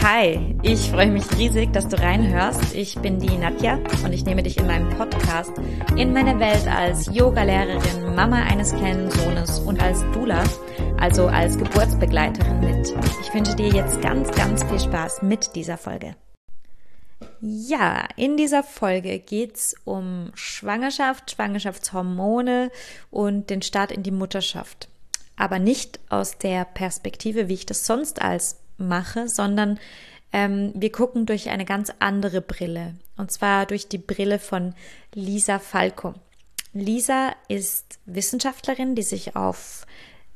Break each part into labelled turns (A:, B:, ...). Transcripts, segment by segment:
A: Hi, ich freue mich riesig, dass du reinhörst. Ich bin die Nadja und ich nehme dich in meinem Podcast in meine Welt als Yoga-Lehrerin, Mama eines kleinen Sohnes und als Doula, also als Geburtsbegleiterin mit. Ich wünsche dir jetzt ganz, ganz viel Spaß mit dieser Folge. Ja, in dieser Folge geht's um Schwangerschaft, Schwangerschaftshormone und den Start in die Mutterschaft. Aber nicht aus der Perspektive, wie ich das sonst als mache, sondern wir gucken durch eine ganz andere Brille. Und zwar durch die Brille von Lisa Falco. Lisa ist Wissenschaftlerin, die sich auf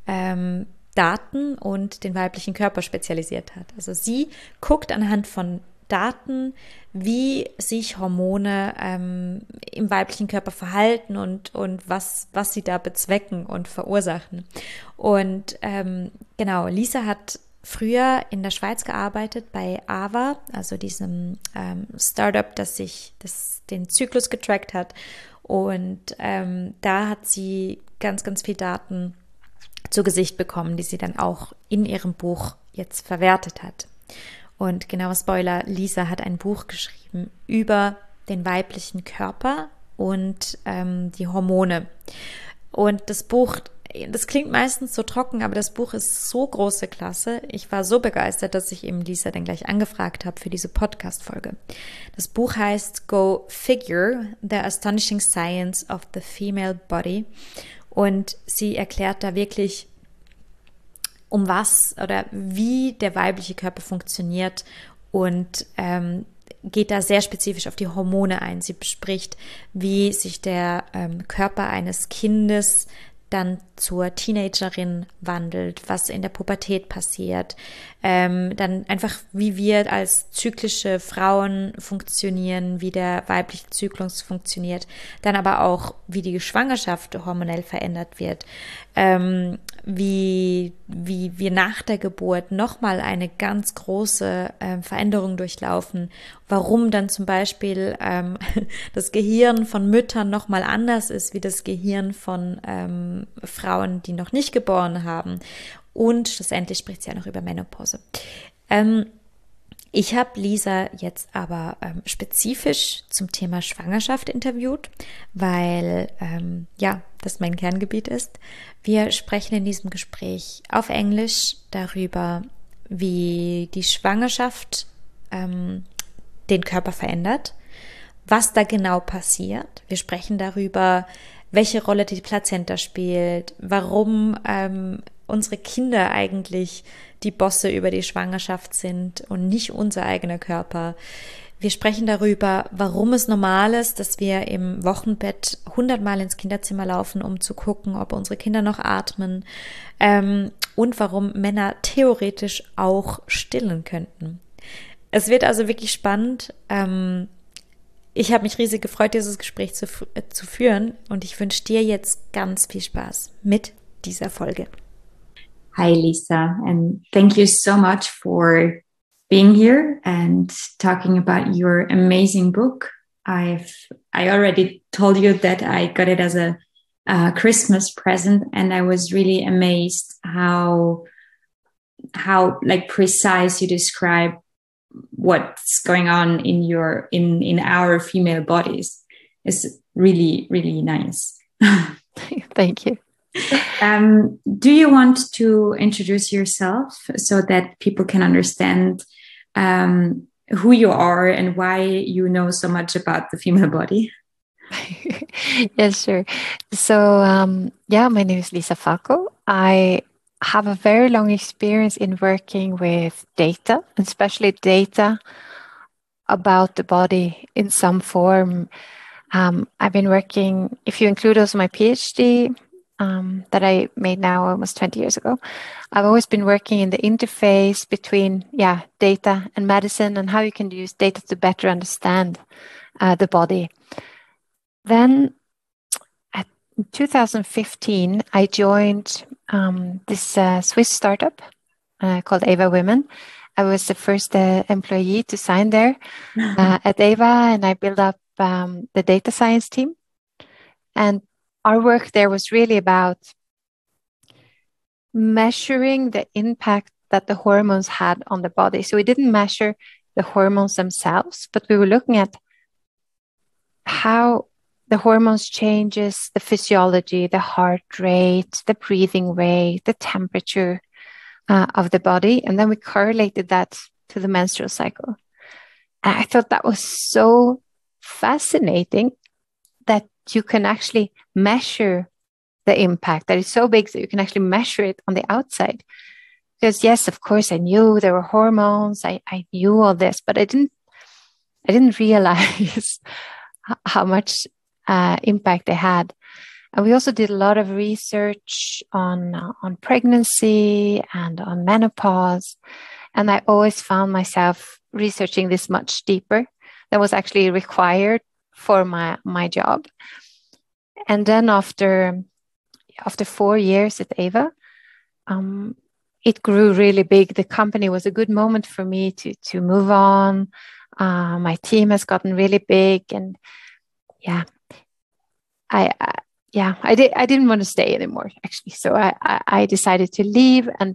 A: Daten und den weiblichen Körper spezialisiert hat. Also sie guckt anhand von Daten, wie sich Hormone im weiblichen Körper verhalten und was sie da bezwecken und verursachen. Und genau, Lisa hat früher in der Schweiz gearbeitet bei AVA, also diesem Startup, das den Zyklus getrackt hat. Und da hat sie ganz, ganz viel Daten zu Gesicht bekommen, die sie dann auch in ihrem Buch jetzt verwertet hat. Und genauer Spoiler, Lisa hat ein Buch geschrieben über den weiblichen Körper und die Hormone. Und das Buch, das klingt meistens so trocken, aber das Buch ist so große Klasse. Ich war so begeistert, dass ich eben Lisa dann gleich angefragt habe für diese Podcast-Folge. Das Buch heißt Go Figure, The Astonishing Science of the Female Body. Und sie erklärt da wirklich, um was oder wie der weibliche Körper funktioniert und geht da sehr spezifisch auf die Hormone ein. Sie bespricht, wie sich der Körper eines Kindes dann zur Teenagerin wandelt, was in der Pubertät passiert, dann einfach, wie wir als zyklische Frauen funktionieren, wie der weibliche Zyklus funktioniert, dann aber auch, wie die Schwangerschaft hormonell verändert wird, wie wir nach der Geburt nochmal eine ganz große Veränderung durchlaufen, warum dann zum Beispiel das Gehirn von Müttern nochmal anders ist, wie das Gehirn von Frauen, die noch nicht geboren haben. Und schlussendlich spricht sie ja noch über Menopause. Ich habe Lisa jetzt aber spezifisch zum Thema Schwangerschaft interviewt, weil das mein Kerngebiet ist. Wir sprechen in diesem Gespräch auf Englisch darüber, wie die Schwangerschaft den Körper verändert, was da genau passiert. Wir sprechen darüber, welche Rolle die Plazenta spielt, warum unsere Kinder eigentlich die Bosse über die Schwangerschaft sind und nicht unser eigener Körper. Wir sprechen darüber, warum es normal ist, dass wir im Wochenbett 100-mal ins Kinderzimmer laufen, um zu gucken, ob unsere Kinder noch atmen, und warum Männer theoretisch auch stillen könnten. Es wird also wirklich spannend. Ich habe mich riesig gefreut, dieses Gespräch zu führen, und ich wünsche dir jetzt ganz viel Spaß mit dieser Folge.
B: Hi, Lisa, and thank you so much for being here and talking about your amazing book. I already told you that I got it as a Christmas present, and I was really amazed how like precise you describe what's going on in our female bodies. It's really, really nice.
C: Thank you.
B: Do you want to introduce yourself so that people can understand who you are and why you know so much about the female body?
C: Yes, sure. So, my name is Lisa Falco. I have a very long experience in working with data, especially data about the body in some form. I've been working, if you include also my PhD, that I made now almost 20 years ago. I've always been working in the interface between data and medicine, and how you can use data to better understand the body. Then in 2015, I joined this Swiss startup called Ava Women. I was the first employee to sign there at Ava, and I built up the data science team. And our work there was really about measuring the impact that the hormones had on the body. So we didn't measure the hormones themselves, but we were looking at how the hormones changes the physiology, the heart rate, the breathing rate, the temperature of the body. And then we correlated that to the menstrual cycle. And I thought that was so fascinating that you can actually measure the impact, that is so big that you can actually measure it on the outside. Because yes, of course, I knew there were hormones. I knew all this, but I didn't realize how much impact they had. And we also did a lot of research on pregnancy and on menopause. And I always found myself researching this much deeper than was actually required for my job. And then after 4 years at Ava, it grew really big. The company was a good moment for me to move on. My team has gotten really big, and I didn't want to stay anymore, actually. So I decided to leave, and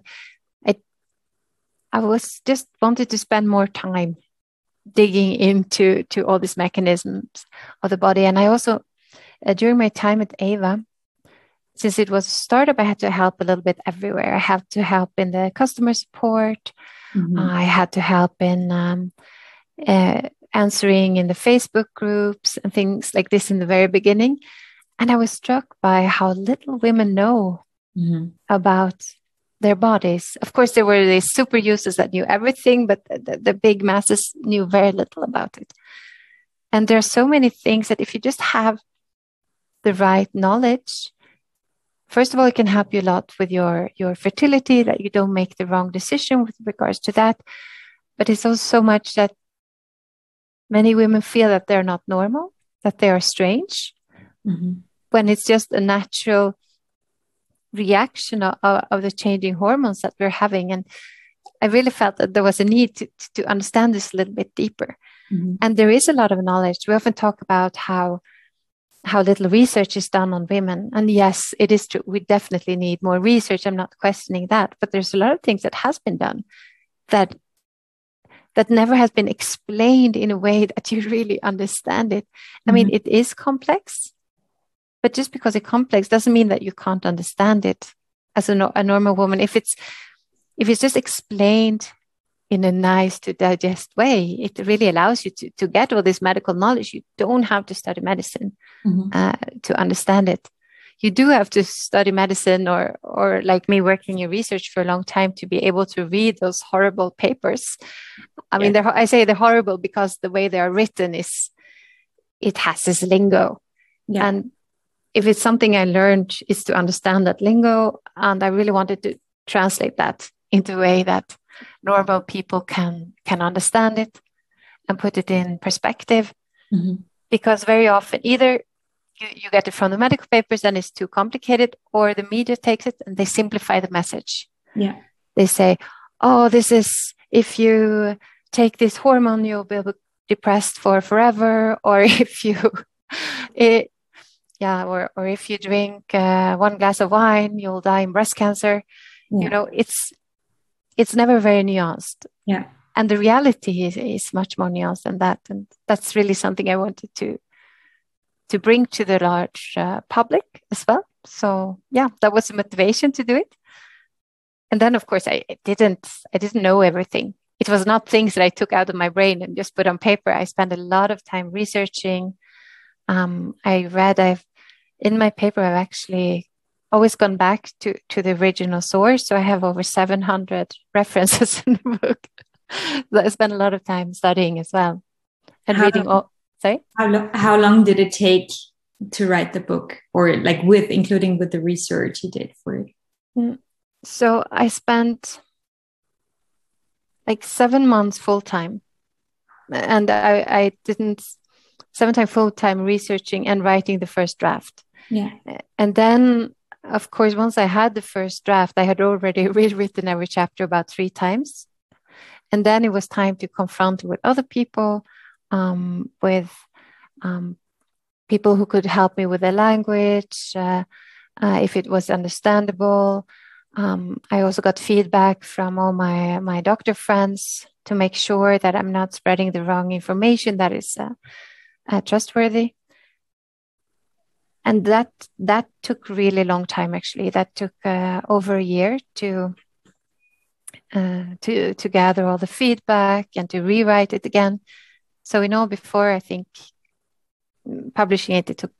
C: I was just wanted to spend more time digging into all these mechanisms of the body. And I also, during my time at Ava, since it was a startup, I had to help a little bit everywhere. I had to help in the customer support. Mm-hmm. I had to help in answering in the Facebook groups and things like this in the very beginning. And I was struck by how little women know about their bodies. Of course, there were these super users that knew everything, but the big masses knew very little about it. And there are so many things that if you just have the right knowledge, first of all, it can help you a lot with your fertility, that you don't make the wrong decision with regards to that. But it's also so much that many women feel that they're not normal, that they are strange, when it's just a natural reaction of the changing hormones that we're having. And I really felt that there was a need to understand this a little bit deeper. And there is a lot of knowledge. We often talk about how little research is done on women. And yes, it is true. We definitely need more research. I'm not questioning that. But there's a lot of things that has been done that never has been explained in a way that you really understand it. I mean, it is complex. But just because it's complex doesn't mean that you can't understand it as a normal woman. If it's just explained in a nice to digest way, it really allows you to get all this medical knowledge. You don't have to study medicine to understand it. You do have to study medicine or like me working in research for a long time to be able to read those horrible papers. I mean, I say they're horrible because the way they are written it has this lingo. Yeah. And if it's something I learned is to understand that lingo, and I really wanted to translate that into a way that normal people can understand it and put it in perspective. Because very often either you get it from the medical papers and it's too complicated, or the media takes it and they simplify the message. Yeah. They say, oh, this is, if you take this hormone, you'll be depressed for forever. Or if you... or if you drink 1 glass of wine, you'll die in breast cancer. Yeah. You know, it's never very nuanced. Yeah. And the reality is much more nuanced than that. And that's really something I wanted to bring to the large public as well. So yeah, that was the motivation to do it. And then of course I didn't know everything. It was not things that I took out of my brain and just put on paper. I spent a lot of time researching. In my paper, I've actually always gone back to the original source. So I have over 700 references in the book that I spent a lot of time studying as well. And reading all. Sorry?
B: How long did it take to write the book, or like including with the research you did for it?
C: So I spent like 7 months full time, and I didn't 7 times full time researching and writing the first draft. Yeah, and then of course once I had the first draft, I had already rewritten every chapter about 3 times, and then it was time to confront it with other people, with people who could help me with the language, if it was understandable. I also got feedback from all my doctor friends to make sure that I'm not spreading the wrong information that is trustworthy. And that took really long time, actually. That took over a year to gather all the feedback and to rewrite it again. So before, I think, publishing it took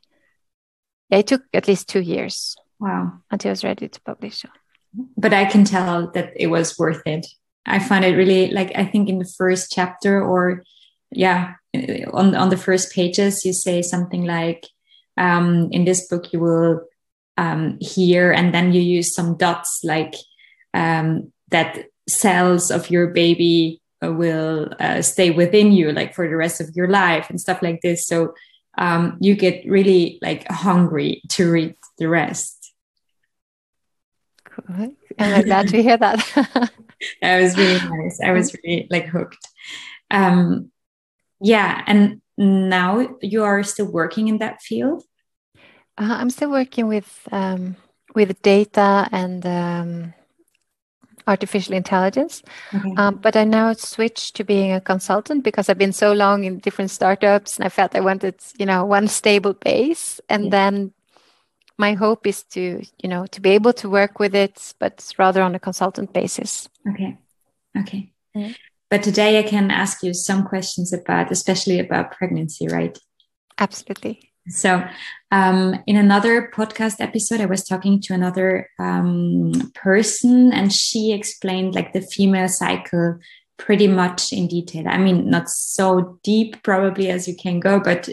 C: at least 2 years.
B: Wow.
C: Until I was ready to publish.
B: But I can tell that it was worth it. I find it really, like, I think in the first chapter, or on the first pages, you say something like, in this book you will hear, and then you use some dots, like that cells of your baby will stay within you, like for the rest of your life and stuff like this. So you get really like hungry to read the rest.
C: Cool. I'm glad to hear that.
B: That was really nice. I was really like hooked. Yeah. And now you are still working in that field?
C: I'm still working with data and artificial intelligence. Okay. But I now switched to being a consultant because I've been so long in different startups, and I felt I wanted, one stable base. And then my hope is to be able to work with it, but rather on a consultant basis.
B: Okay. Yeah. But today I can ask you some questions especially about pregnancy, right?
C: Absolutely.
B: So in another podcast episode, I was talking to another person, and she explained like the female cycle pretty much in detail. I mean, not so deep probably as you can go, but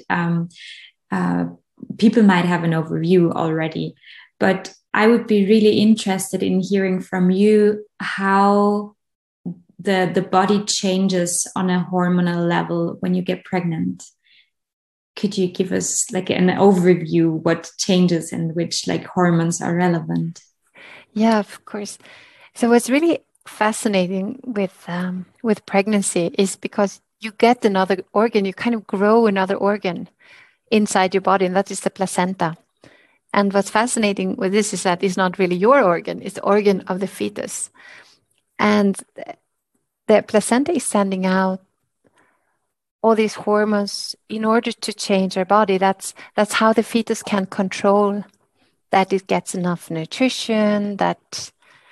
B: people might have an overview already. But I would be really interested in hearing from you how the body changes on a hormonal level when you get pregnant. Could you give us like an overview what changes and which like hormones are relevant?
C: Yeah, of course. So what's really fascinating with pregnancy is because you get another organ, you kind of grow another organ inside your body, and that is the placenta. And what's fascinating with this is that it's not really your organ, it's the organ of the fetus. And the placenta is sending out all these hormones in order to change our body. That's how the fetus can control that it gets enough nutrition, that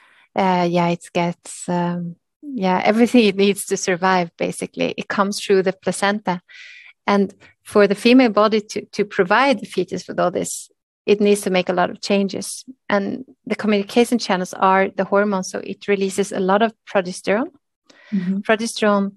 C: it gets everything it needs to survive. Basically, it comes through the placenta. And for the female body to provide the fetus with all this, it needs to make a lot of changes. And the communication channels are the hormones. So it releases a lot of progesterone. Mm-hmm. Progesterone,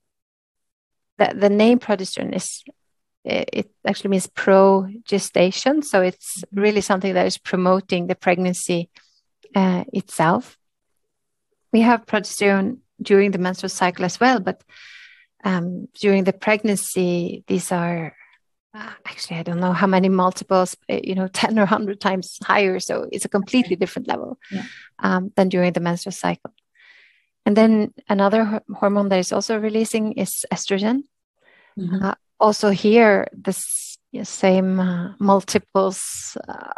C: the name progesterone it actually means pro-gestation. So it's really something that is promoting the pregnancy itself. We have progesterone during the menstrual cycle as well, but during the pregnancy, these are actually, I don't know how many multiples, 10 or 100 times higher. So it's a completely different level than during the menstrual cycle. And then another hormone that is also releasing is estrogen. Mm-hmm. Also here, the same multiples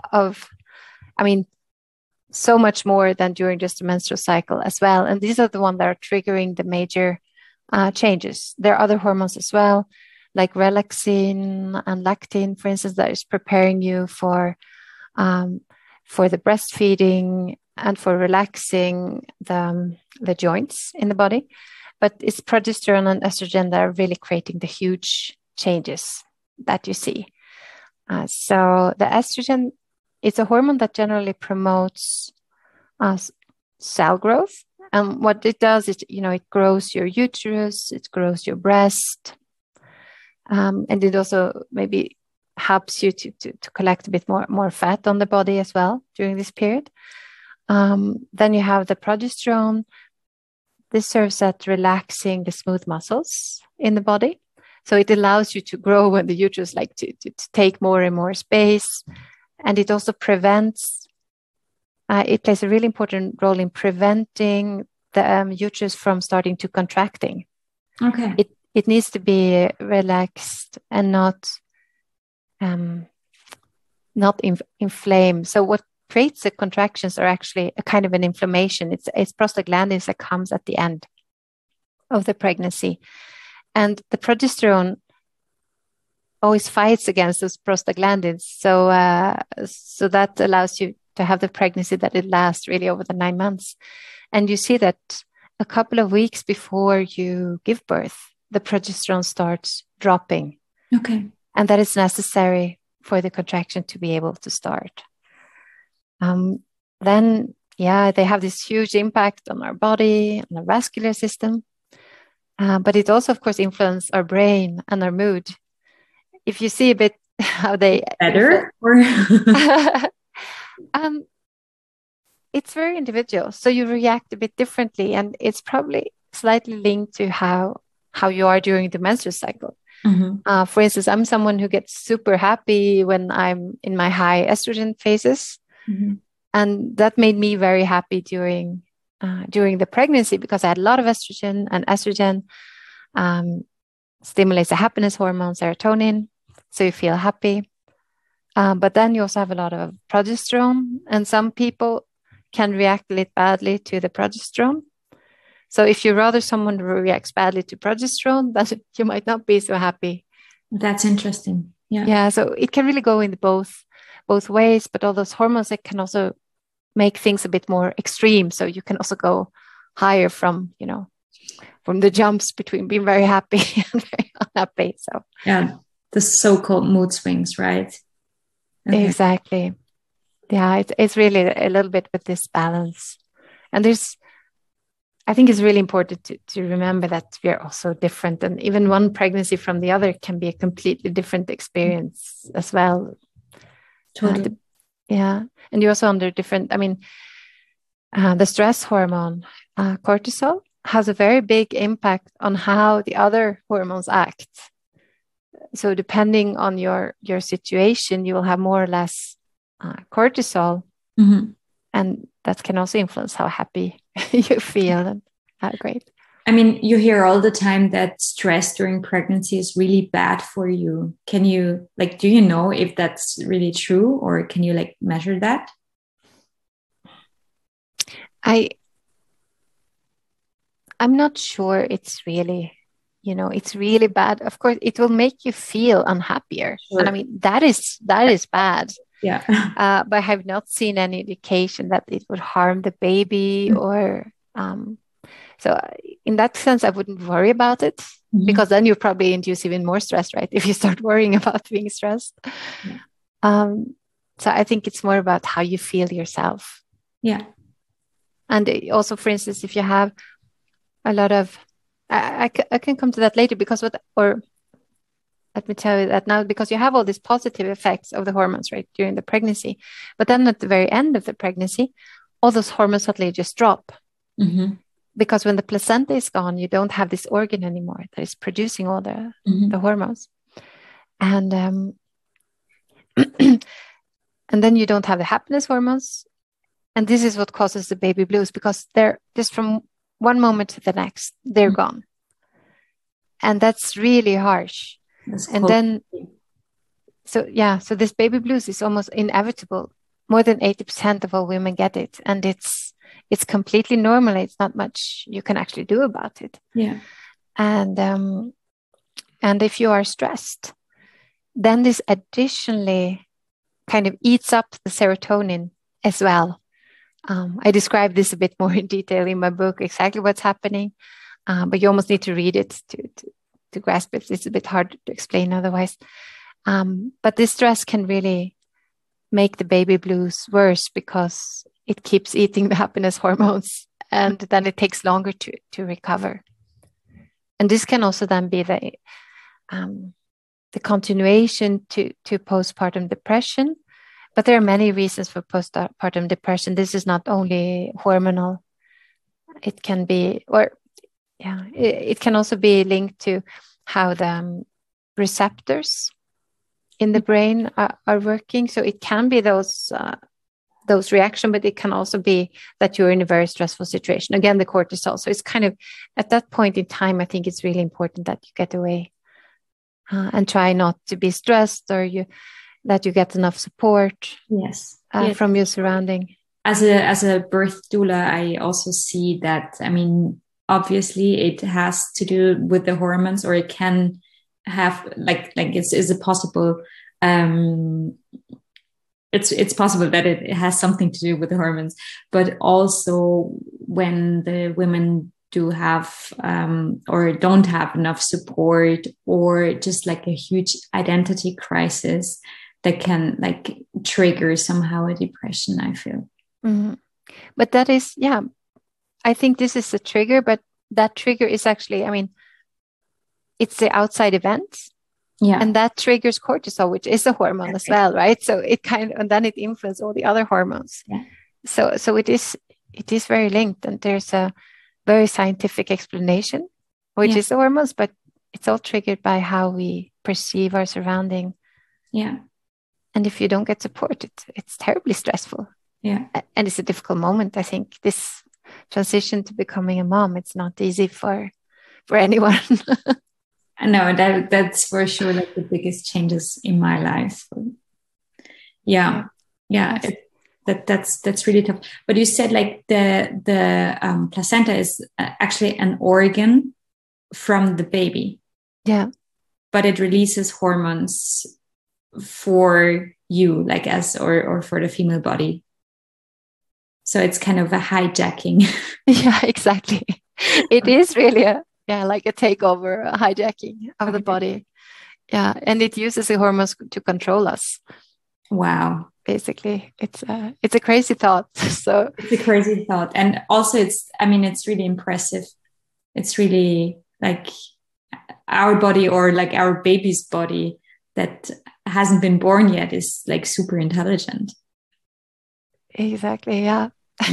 C: so much more than during just the menstrual cycle as well. And these are the ones that are triggering the major changes. There are other hormones as well, like relaxin and lactin, for instance, that is preparing you for the breastfeeding and for relaxing the joints in the body. But it's progesterone and estrogen that are really creating the huge changes that you see. So the estrogen, it's a hormone that generally promotes cell growth. And what it does is, it grows your uterus, it grows your breast, and it also maybe helps you to collect a bit more fat on the body as well during this period. Then you have the progesterone. This serves at relaxing the smooth muscles in the body. So it allows you to grow when the uterus, like to take more and more space. And it also prevents, it plays a really important role in preventing the uterus from starting to contracting.
B: Okay.
C: It needs to be relaxed and not inflamed. So creates the contractions are actually a kind of an inflammation. It's prostaglandins that comes at the end of the pregnancy. And the progesterone always fights against those prostaglandins. So that allows you to have the pregnancy that it lasts really over the 9 months. And you see that a couple of weeks before you give birth, the progesterone starts dropping.
B: Okay.
C: And that is necessary for the contraction to be able to start. Then, they have this huge impact on our body, on our vascular system. But it also, of course, influences our brain and our mood. If you see a bit how they...
B: Better? Or
C: it's very individual. So you react a bit differently. And it's probably slightly linked to how you are during the menstrual cycle.
B: Mm-hmm.
C: For instance, I'm someone who gets super happy when I'm in my high estrogen phases.
B: Mm-hmm.
C: And that made me very happy during the pregnancy, because I had a lot of estrogen, and estrogen stimulates the happiness hormone, serotonin. So you feel happy. But then you also have a lot of progesterone, and some people can react a little badly to the progesterone. So if you're rather someone who reacts badly to progesterone, then you might not be so happy.
B: That's interesting. Yeah.
C: Yeah. So it can really go in both ways, but all those hormones, it can also make things a bit more extreme. So you can also go higher from the jumps between being very happy and very unhappy. So
B: yeah, the so-called mood swings, right?
C: Okay. Exactly. Yeah, it's really a little bit with this balance. And I think it's really important to remember that we are also different, and even one pregnancy from the other can be a completely different experience as well.
B: Totally.
C: And you're also under different, the stress hormone, cortisol, has a very big impact on how the other hormones act. So depending on your situation, you will have more or less cortisol,
B: mm-hmm.
C: and that can also influence how happy you feel and how great.
B: You hear all the time that stress during pregnancy is really bad for you. Can you, do you know if that's really true, or can you measure that?
C: I'm not sure it's really, it's really bad. Of course, it will make you feel unhappier.
B: Sure.
C: And that is bad.
B: Yeah.
C: But I have not seen any indication that it would harm the baby or... So in that sense, I wouldn't worry about it, mm-hmm. because then you probably induce even more stress, right? If you start worrying about being stressed. Yeah. So I think it's more about how you feel yourself.
B: Yeah.
C: And also, for instance, if you have a lot of, I can come to that later, because let me tell you that now, because you have all these positive effects of the hormones, right, during the pregnancy. But then at the very end of the pregnancy, all those hormones suddenly just drop.
B: Mm-hmm.
C: Because when the placenta is gone, you don't have this organ anymore that is producing all the hormones. And and then you don't have the happiness hormones. And this is what causes the baby blues, because they're just from one moment to the next, they're gone. And that's really harsh. And then, so this baby blues is almost inevitable. More than 80% of all women get it. And it's completely normal. It's not much you can actually do about it.
B: Yeah.
C: And if you are stressed, then this additionally kind of eats up the serotonin as well. I describe this a bit more in detail in my book, exactly what's happening. But you almost need to read it to grasp it. It's a bit hard to explain otherwise. But this stress can really make the baby blues worse, because it keeps eating the happiness hormones, and then it takes longer to recover. And this can also then be the continuation to postpartum depression. But there are many reasons for postpartum depression. This is not only hormonal. It can be, it can also be linked to how the receptors in the brain are working. So it can be those reactions, but it can also be that you're in a very stressful situation. Again, the cortisol. So it's kind of, at that point in time, I think it's really important that you get away and try not to be stressed, or you that you get enough support
B: Yes.
C: from your surrounding.
B: As a birth doula, I also see that, I mean, obviously it has to do with the hormones, or it can have is it possible, it's possible that it has something to do with the hormones, but also when the women do have or don't have enough support, or just like a huge identity crisis that can like trigger somehow a depression, I feel.
C: Mm-hmm. But that is, yeah, I think this is a trigger, but that trigger is actually, I mean, it's the outside events.
B: Yeah.
C: And that triggers cortisol, which is a hormone as well, right? So it and then it influences all the other hormones.
B: Yeah.
C: So it is very linked, and there's a very scientific explanation, which is the hormones, but it's all triggered by how we perceive our surrounding.
B: Yeah.
C: And if you don't get support, it's terribly stressful.
B: Yeah.
C: And it's a difficult moment. I think this transition to becoming a mom, it's not easy for anyone.
B: No, that's for sure like the biggest changes in my life. Yeah. That's really tough. But you said like the placenta is actually an organ from the baby.
C: Yeah.
B: But it releases hormones for you, like or for the female body. So it's kind of a hijacking.
C: Yeah, exactly. It is really like a takeover, a hijacking of the body. Yeah, and it uses the hormones to control us.
B: Wow.
C: Basically, it's a crazy thought. So
B: it's a crazy thought, and also it's really impressive. It's really like our body, or like our baby's body that hasn't been born yet, is like super intelligent.
C: Exactly. Yeah.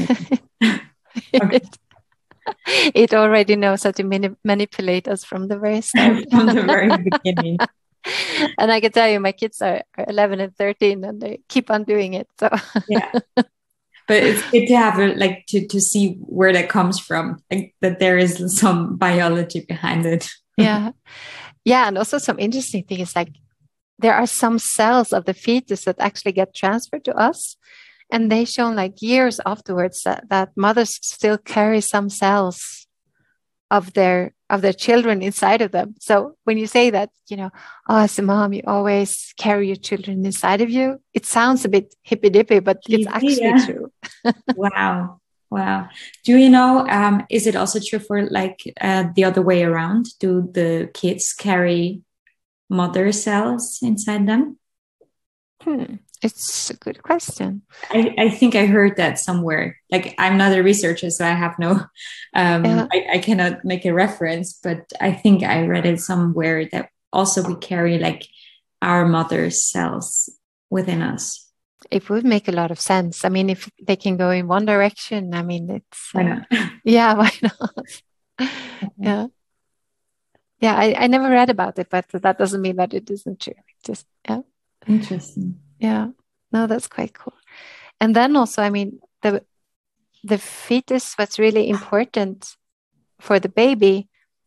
C: It already knows how to manipulate us from the very start.
B: From the very beginning.
C: And I can tell you, my kids are 11 and 13, and they keep on doing it. So
B: yeah, but it's good to have to see where that comes from, like that there is some biology behind it.
C: Yeah, and also some interesting things, like there are some cells of the fetus that actually get transferred to us. And they shown like years afterwards that mothers still carry some cells of their children inside of them. So when you say that, as a mom, you always carry your children inside of you, it sounds a bit hippy-dippy, but it's actually true.
B: Wow. Do you know, is it also true for like the other way around? Do the kids carry mother cells inside them?
C: It's a good question.
B: I think I heard that somewhere. Like, I'm not a researcher, so I have no, I cannot make a reference, but I think I read it somewhere that also we carry like our mother's cells within us.
C: It would make a lot of sense. I mean, if they can go in one direction, I mean, it's...
B: Why not?
C: Yeah, why not? Yeah. Yeah, I never read about it, but that doesn't mean that it isn't true. Just, yeah.
B: Interesting.
C: Yeah, no, that's quite cool. And then also, I mean, the fetus, what's really important for the baby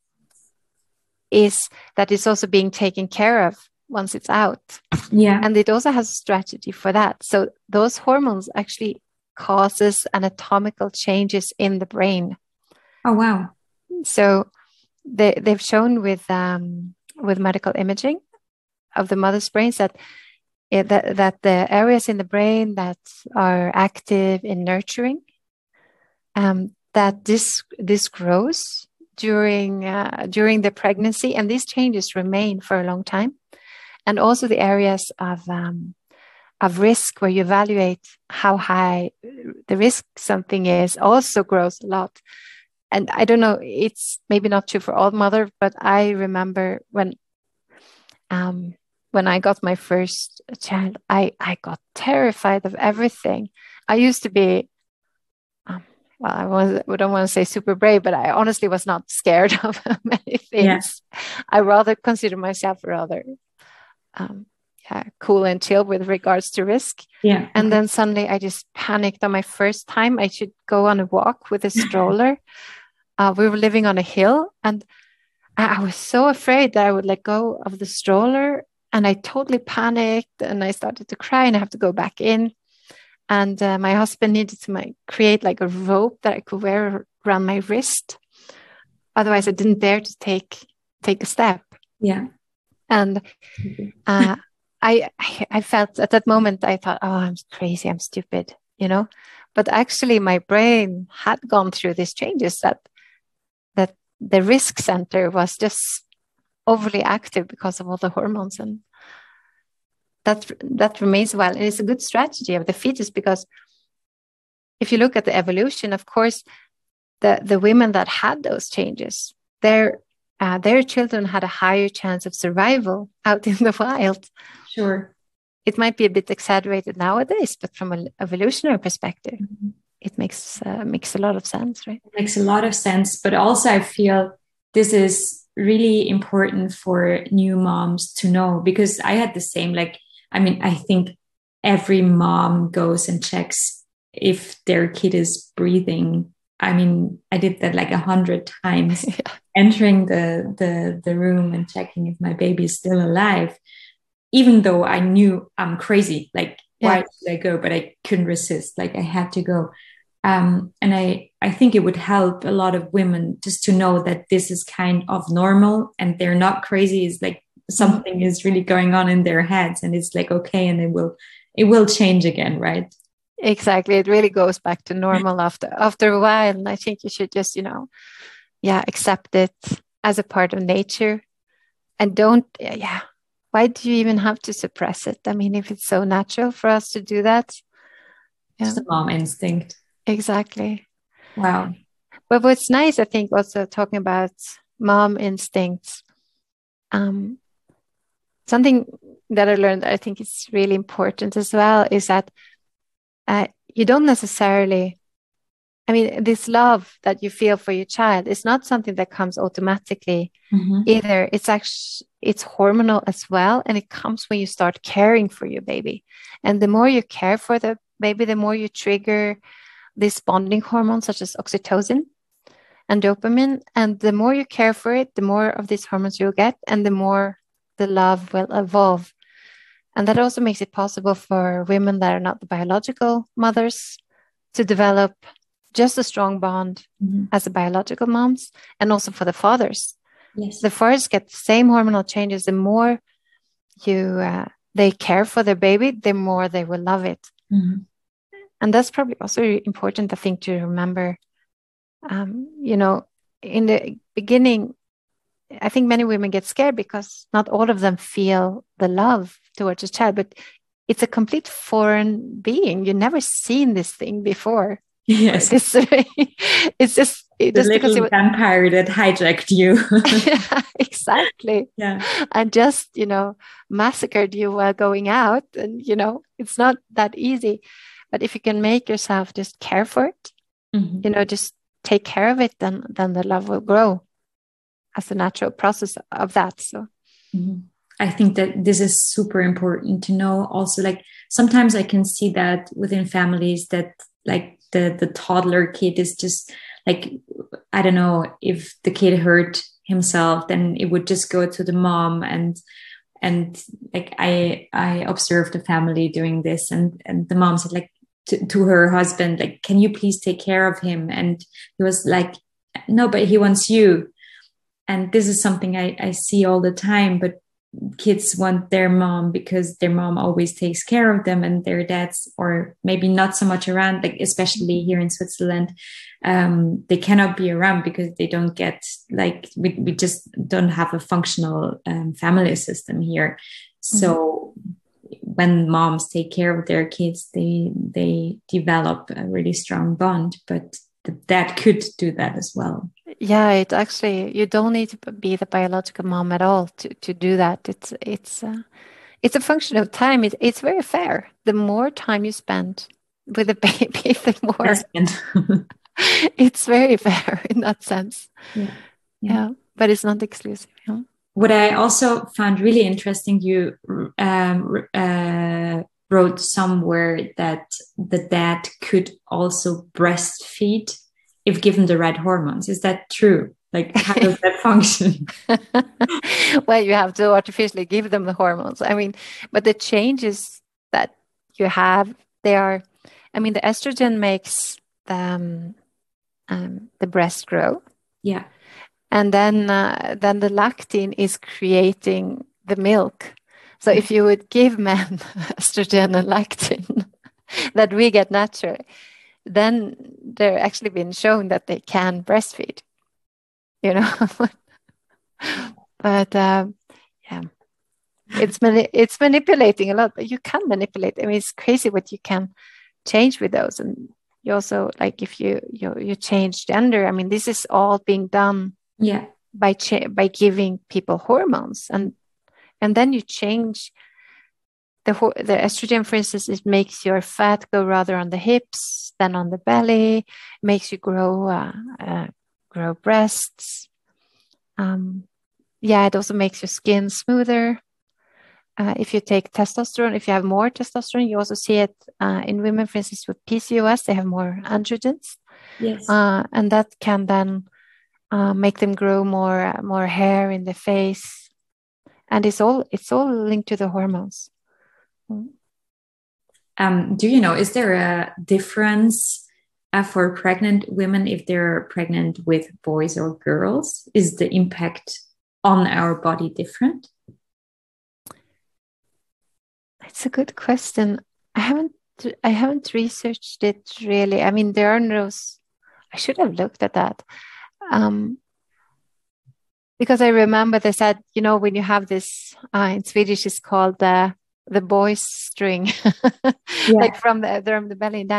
C: is that it's also being taken care of once it's out.
B: Yeah.
C: And it also has a strategy for that. So those hormones actually causes anatomical changes in the brain.
B: Oh, wow.
C: So they've shown with medical imaging of the mother's brains that the areas in the brain that are active in nurturing, that this grows during the pregnancy, and these changes remain for a long time. And also the areas of risk, where you evaluate how high the risk something is, also grows a lot. And I don't know, it's maybe not true for all mothers, but I remember when I got my first child, I got terrified of everything. I used to be, I don't want to say super brave, but I honestly was not scared of many things. Yeah. I rather consider myself rather cool and chill with regards to risk.
B: Yeah.
C: And then suddenly I just panicked on my first time. I should go on a walk with a stroller. We were living on a hill, and I was so afraid that I would let go of the stroller And I totally panicked and I started to cry and I have to go back in. And my husband needed to create like a rope that I could wear around my wrist. Otherwise, I didn't dare to take a step.
B: Yeah.
C: And I felt at that moment, I thought, oh, I'm crazy, I'm stupid, you know. But actually, my brain had gone through these changes that the risk center was just overly active because of all the hormones, and that remains a while. And it's a good strategy of the fetus, because if you look at the evolution, of course, the women that had those changes, their children had a higher chance of survival out in the wild.
B: Sure.
C: It might be a bit exaggerated nowadays, but from an evolutionary perspective, it makes a lot of sense, right?
B: It makes a lot of sense. But also I feel this is really important for new moms to know, because I had the same, I think every mom goes and checks if their kid is breathing. I mean, I did that like 100 times, entering the room and checking if my baby is still alive, even though I knew I'm crazy. Like, why did I go? But I couldn't resist. Like, I had to go. And I think it would help a lot of women just to know that this is kind of normal and they're not crazy. It's like something is really going on in their heads, and it's like, okay, and it will change again, right?
C: Exactly. It really goes back to normal after a while. And I think you should just, accept it as a part of nature, and don't, why do you even have to suppress it? I mean, if it's so natural for us to do that.
B: It's a mom instinct.
C: Exactly.
B: Wow.
C: But what's nice, I think, also talking about mom instincts, something that I learned that I think is really important as well is that you don't necessarily, this love that you feel for your child is not something that comes automatically either. It's hormonal as well. And it comes when you start caring for your baby. And the more you care for the baby, the more you trigger these bonding hormones such as oxytocin and dopamine. And the more you care for it, the more of these hormones you'll get, and the more the love will evolve. And that also makes it possible for women that are not the biological mothers to develop just a strong bond as the biological moms, and also for the fathers.
B: Yes.
C: The fathers get the same hormonal changes. The more they care for their baby, the more they will love it. And that's probably also important, I think, to remember. In the beginning, I think many women get scared because not all of them feel the love towards a child, but it's a complete foreign being. You've never seen this thing before.
B: Yes.
C: It's just
B: because vampire that hijacked you.
C: Yeah, exactly.
B: Yeah.
C: And just, massacred you while going out. And, it's not that easy. But if you can make yourself just care for it, just take care of it, then the love will grow as a natural process of that. So
B: I think that this is super important to know. Also, like, sometimes I can see that within families that, like, the toddler kid is just like, I don't know, if the kid hurt himself, then it would just go to the mom, and like I observed a family doing this, and the mom said, like, to her husband, like, can you please take care of him? And he was like, no, but he wants you. And this is something I see all the time, but kids want their mom because their mom always takes care of them, and their dads, or maybe not so much around, like especially here in Switzerland, they cannot be around because they don't get, like, we just don't have a functional family system here. So when moms take care of their kids, they develop a really strong bond, but the dad could do that as well.
C: Yeah, it actually, you don't need to be the biological mom at all to do that. It's a function of time. It's very fair. The more time you spend with a baby, the more it's very fair in that sense. Yeah, but it's not exclusive. Yeah.
B: What I also found really interesting, you wrote somewhere that the dad could also breastfeed if given the right hormones. Is that true? Like, how does that function?
C: Well, you have to artificially give them the hormones. I mean, but the changes that you have, they are, I mean, the estrogen makes the breast grow.
B: Yeah.
C: And then the lactin is creating the milk. So if you would give men estrogen and lactin that we get naturally, then they're actually been shown that they can breastfeed, you know. But yeah, it's manipulating a lot, but you can manipulate. I mean, it's crazy what you can change with those. And you also, like, if you change gender, I mean, this is all being done by giving people hormones, and then you change the estrogen, for instance. It makes your fat go rather on the hips than on the belly, makes you grow breasts. It also makes your skin smoother. If you take testosterone, if you have more testosterone, you also see it in women, for instance, with PCOS. They have more androgens.
B: Yes.
C: And that can then make them grow more hair in the face. And it's all linked to the hormones.
B: Do you know, is there a difference for pregnant women if they're pregnant with boys or girls? Is the impact on our body different?
C: It's a good question. I haven't researched it really. I mean, there are no. I should have looked at that. Because I remember they said, you know, when you have this in Swedish, it's called the boy's string, like from the belly down.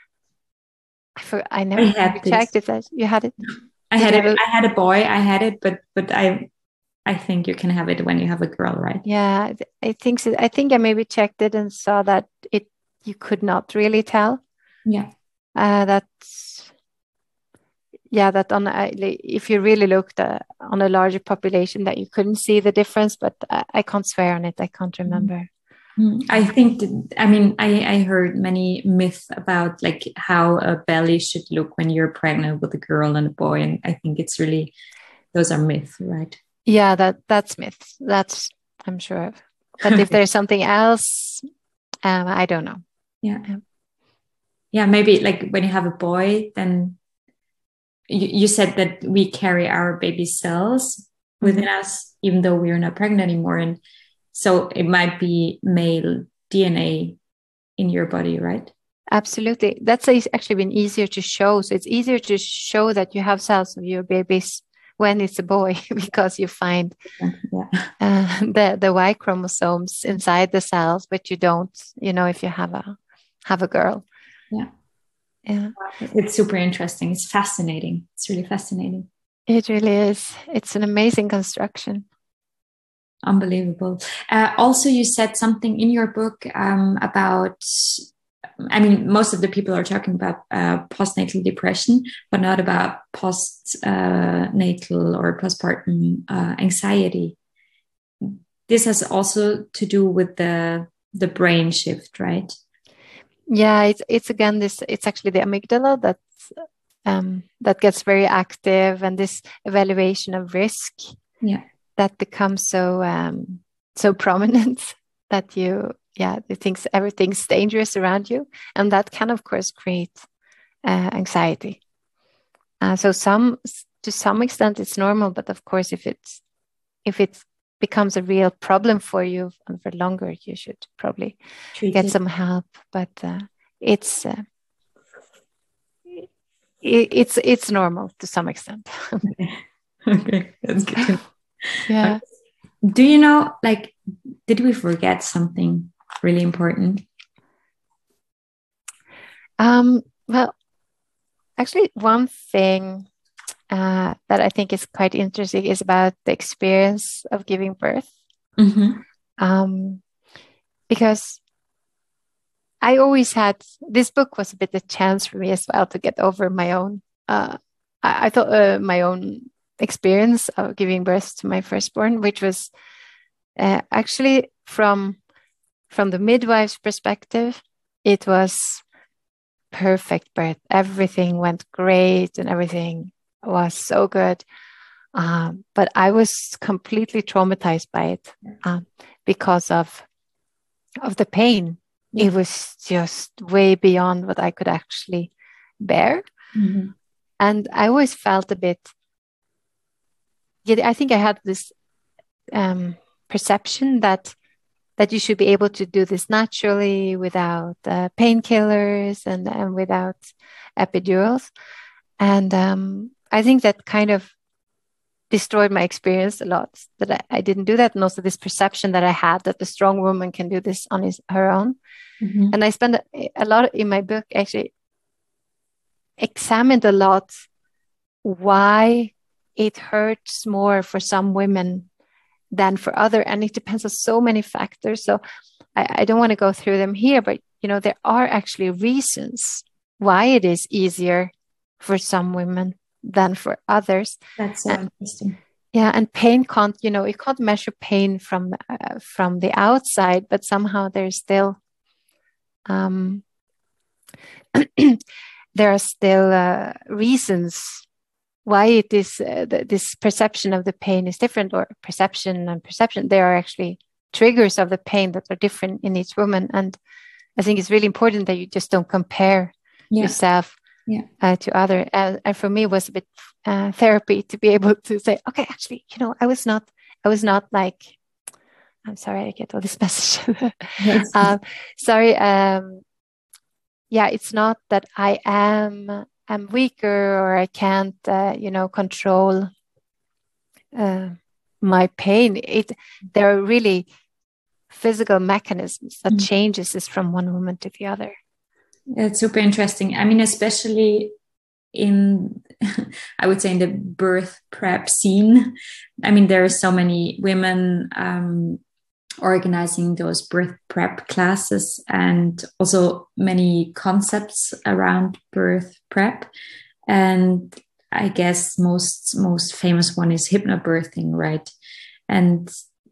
C: I never checked it. You had it.
B: I had a boy. I had it, but I think you can have it when you have a girl, right?
C: Yeah, I think so. I think I maybe checked it and saw that you could not really tell.
B: Yeah.
C: That on if you really looked on a larger population, that you couldn't see the difference, but I can't swear on it. I can't remember.
B: I think, I heard many myths about like how a belly should look when you're pregnant with a girl and a boy. And I think it's really, those are myths, right?
C: Yeah, that's myths. That's, I'm sure of. But if there's something else, I don't know.
B: Yeah, maybe like when you have a boy, then you said that we carry our baby cells within us, even though we're not pregnant anymore. And so it might be male DNA in your body, right?
C: Absolutely. That's actually been easier to show. So it's easier to show that you have cells of your babies when it's a boy, because you find the Y chromosomes inside the cells, but you don't, if you have a girl. Yeah.
B: It's super interesting. It's fascinating. It's really fascinating.
C: It really is. It's an amazing construction.
B: Unbelievable. Also, you said something in your book about, most of the people are talking about postnatal depression, but not about postnatal or postpartum anxiety. This has also to do with the brain shift, right?
C: Yeah, it's again it's actually the amygdala that gets very active, and this evaluation of risk that becomes so prominent that it thinks everything's dangerous around you, and that can of course create anxiety. So to some extent it's normal, but of course if it becomes a real problem for you and for longer, you should probably get some help. But it's normal to some extent.
B: Okay, that's good.
C: Yeah.
B: Do you know, like, did we forget something really important?
C: Well, actually, one thing that I think is quite interesting is about the experience of giving birth. Because I always had, this book was a bit a chance for me as well to get over my own, I thought my own experience of giving birth to my firstborn, which was actually from the midwife's perspective, it was perfect birth. Everything went great and everything was so good. But I was completely traumatized by it because of the pain. Yeah. It was just way beyond what I could actually bear. Mm-hmm. And I always felt a bit, I think I had this perception that you should be able to do this naturally without painkillers and without epidurals. And I think that kind of destroyed my experience a lot, that I didn't do that. And also this perception that I had that the strong woman can do this on her own. Mm-hmm. And I spent a lot in my book, actually examined a lot why it hurts more for some women than for other. And it depends on so many factors. So I don't want to go through them here, but there are actually reasons why it is easier for some women than for others.
B: That's so interesting.
C: Yeah, and pain can't, you can't measure pain from the outside, but somehow there's still there are still reasons why it is this perception of the pain is different, or perception and perception. There are actually triggers of the pain that are different in each woman, and I think it's really important that you just don't compare yourself to other. And for me, it was a bit therapy to be able to say, okay, actually, I was not like, I'm sorry, I get all this message. Sorry. It's not that I am weaker or I can't, control my pain. There are really physical mechanisms that changes this from one woman to the other.
B: It's super interesting. I mean, especially in, I would say, in the birth prep scene. I mean, there are so many women organizing those birth prep classes, and also many concepts around birth prep. And I guess most famous one is hypnobirthing, right? And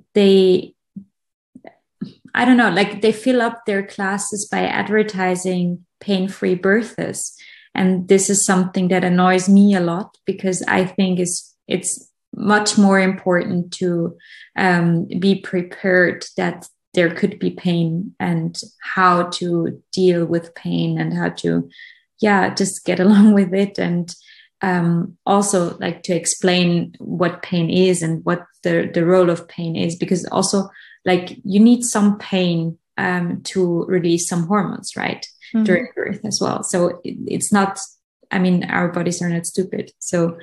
B: I don't know, like they fill up their classes by advertising pain-free births. And this is something that annoys me a lot, because I think it's much more important to be prepared that there could be pain, and how to deal with pain, and how to, just get along with it. And also like to explain what pain is and what the role of pain is, because also like you need some pain to release some hormones, right? Mm-hmm. During birth as well. So it's not, I mean, our bodies are not stupid. So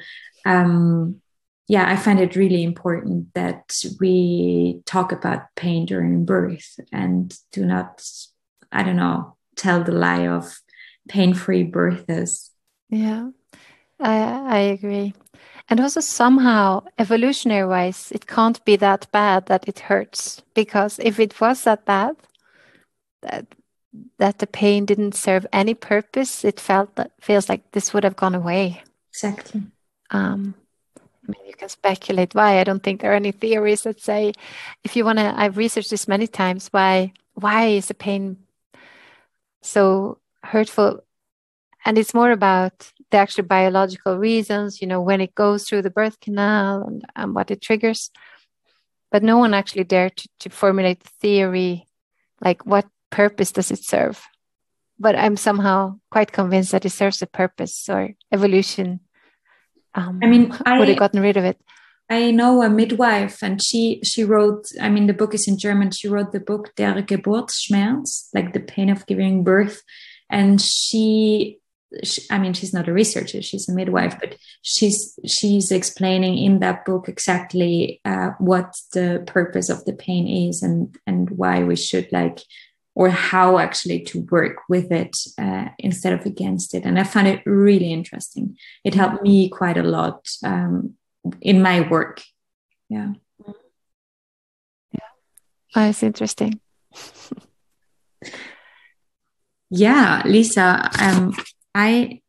B: I find it really important that we talk about pain during birth, and do not, I don't know, tell the lie of pain-free births.
C: Yeah, I agree. And also somehow, evolutionary wise, it can't be that bad that it hurts. Because if it was that bad, that the pain didn't serve any purpose, it feels like this would have gone away.
B: Exactly.
C: I mean, you can speculate why. I don't think there are any theories that say, if you want to, I've researched this many times, why is the pain so hurtful? And it's more about the actual biological reasons, when it goes through the birth canal and what it triggers. But no one actually dared to formulate the theory, like what purpose does it serve? But I'm somehow quite convinced that it serves a purpose, or evolution would have gotten rid of it.
B: I know a midwife, and she wrote, I mean, the book is in German. She wrote the book Der Geburtsschmerz, like the pain of giving birth. And she, I mean, she's not a researcher, she's a midwife, but she's explaining in that book exactly what the purpose of the pain is, and why we should or how actually to work with it instead of against it. And I found it really interesting. It helped me quite a lot in my work. Yeah.
C: Oh, it's interesting.
B: Yeah, Lisa, I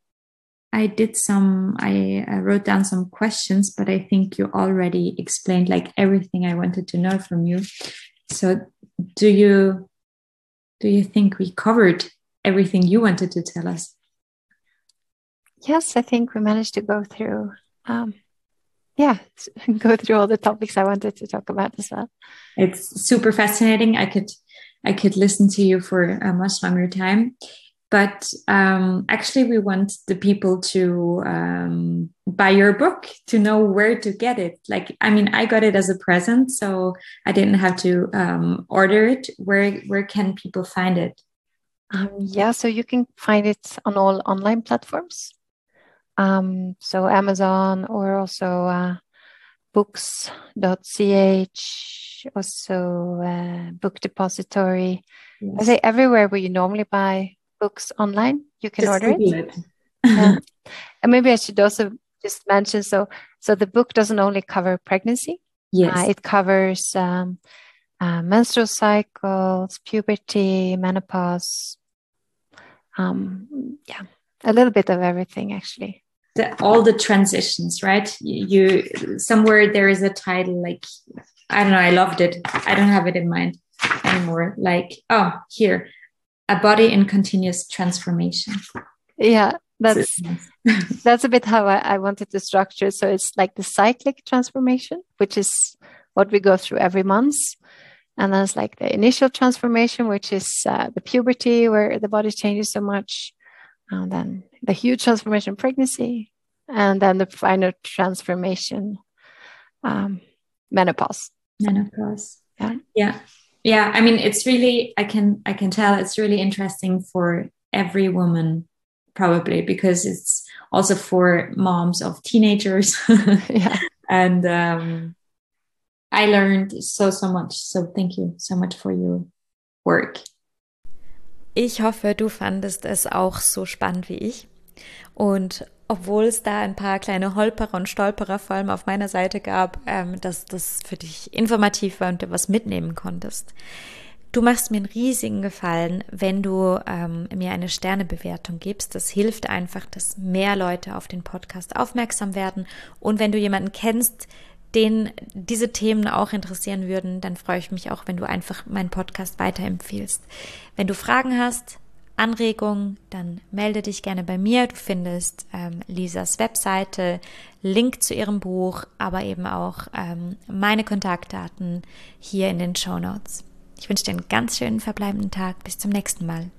B: wrote down some questions, but I think you already explained everything I wanted to know from you. So do you think we covered everything you wanted to tell us?
C: Yes, I think we managed to go through go through all the topics I wanted to talk about as well.
B: It's super fascinating. I could listen to you for a much longer time. But actually, we want the people to buy your book, to know where to get it. Like, I mean, I got it as a present, so I didn't have to order it. Where can people find it?
C: So you can find it on all online platforms. So Amazon, or also books.ch, also Book Depository. Yes. I say everywhere where you normally buy books online, you can order it. And maybe I should also just mention, so the book doesn't only cover pregnancy.
B: Yes.
C: It covers menstrual cycles, puberty, menopause, a little bit of everything, actually.
B: All the transitions, right? You somewhere there is a title, like, I don't know, I loved it. I don't have it in mind anymore. Like, here, A Body in Continuous Transformation.
C: Yeah, that's a bit how I wanted to structure. So it's like the cyclic transformation, which is what we go through every month. And there's like the initial transformation, which is the puberty, where the body changes so much. And then the huge transformation, pregnancy, and then the final transformation, menopause.
B: Menopause. Yeah. I mean, it's really, I can tell it's really interesting for every woman, probably, because it's also for moms of teenagers. And I learned so much. So thank you so much for your work.
A: Ich hoffe, du fandest es auch so spannend wie ich. Und obwohl es da ein paar kleine Holperer und Stolperer vor allem auf meiner Seite gab, dass das für dich informativ war und du was mitnehmen konntest. Du machst mir einen riesigen Gefallen, wenn du mir eine Sternebewertung gibst. Das hilft einfach, dass mehr Leute auf den Podcast aufmerksam werden. Und wenn du jemanden kennst, den diese Themen auch interessieren würden, dann freue ich mich auch, wenn du einfach meinen Podcast weiterempfiehlst. Wenn du Fragen hast, Anregungen, dann melde dich gerne bei mir. Du findest Lisas Webseite, Link zu ihrem Buch, aber eben auch meine Kontaktdaten hier in den Shownotes. Ich wünsche dir einen ganz schönen verbleibenden Tag. Bis zum nächsten Mal.